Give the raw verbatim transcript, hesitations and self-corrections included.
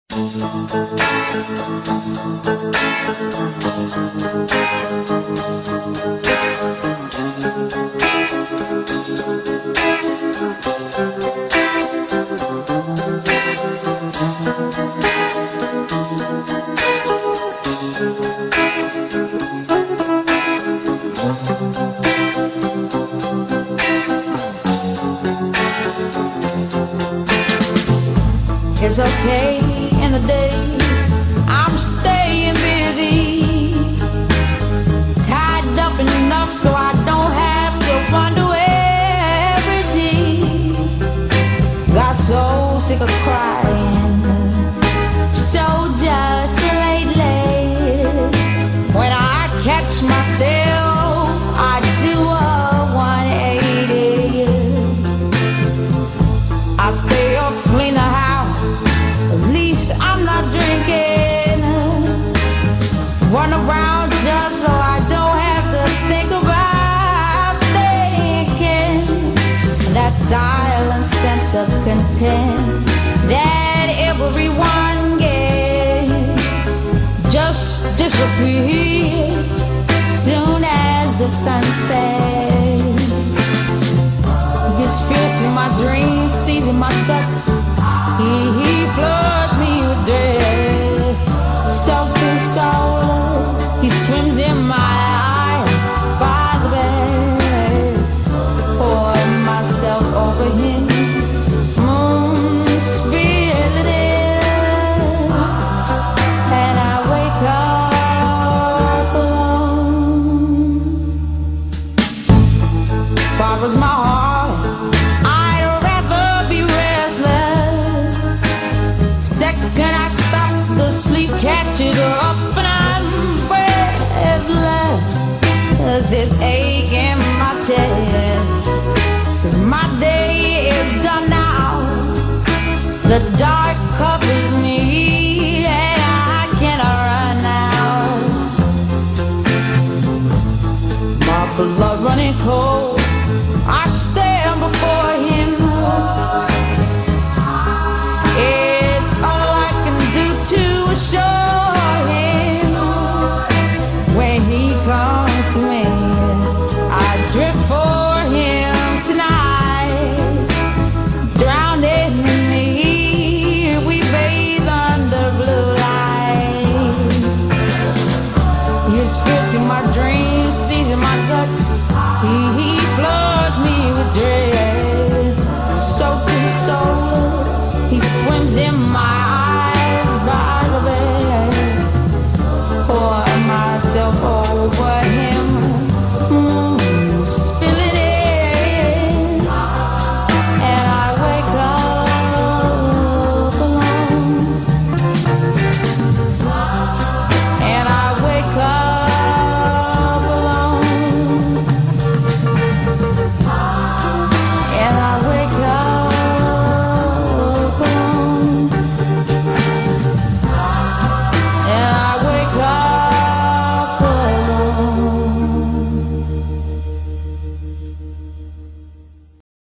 It's okay in the day, I'm staying busy, tied up enough so I don't have to wonder where is he. Got so sick of crying, so just lately. When I catch myself, I do a one eighty. I stay up, clean the house, at least I'm not drinking. Run around just so I don't have to think about thinking. That silent sense of content that everyone gets just disappears soon as the sun sets. He's fierce in my dreams, seizing my guts. He, he floods me with dread, self-consoled. He swims in my eyes by the bed. Pour myself over him, moon spilling in, and I wake up alone. Borrows my heart, I'd rather be restless. Second I stop, the sleep catches up and I'm breathless. There's this ache in my chest, 'cause my day is done now. The dark cup